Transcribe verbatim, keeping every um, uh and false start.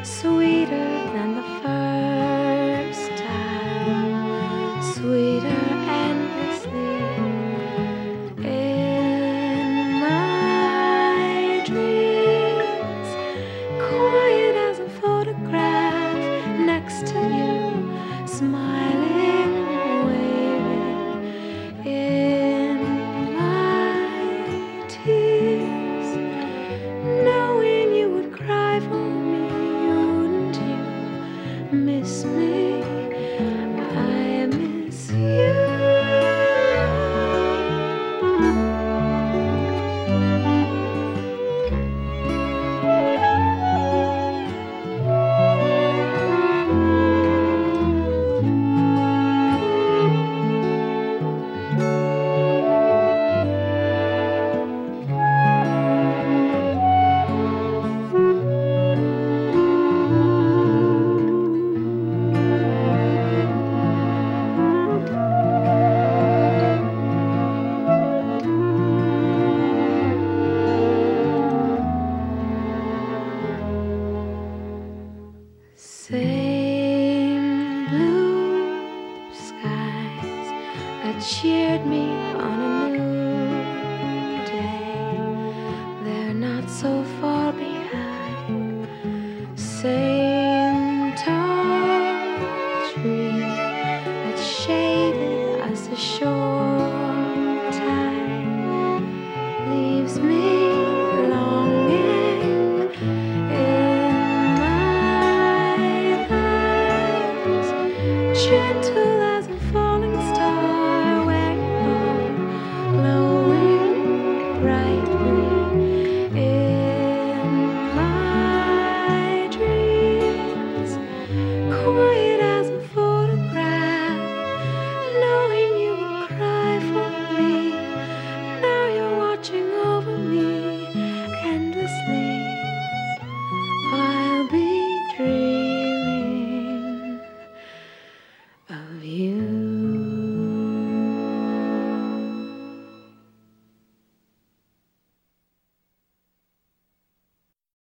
sweeter than the first time, sweeter endlessly. In my dreams, quiet as a photograph next to you, smiling, waving. In my tears, knowing you would cry for me, wouldn't you miss me? I miss you. Same blue skies that cheered me on a new day, they're not so far behind. Same